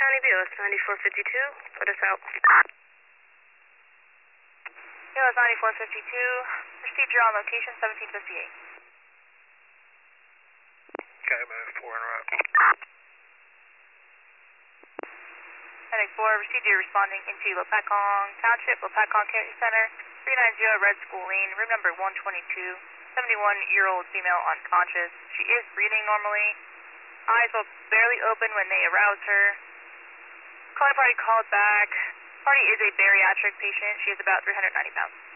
County BOS 9452, put us out. BOS 9452, procedure on location 1758. Okay, move 4 en route. Medic 4, procedure responding into Lopakong Township, Lopakong Community Center, 390 Red School Lane, room number 122, 71-year-old female unconscious. She is breathing normally. Eyes will barely open when they arouse her. Calling party called back. Party is a bariatric patient. She is about 390 pounds.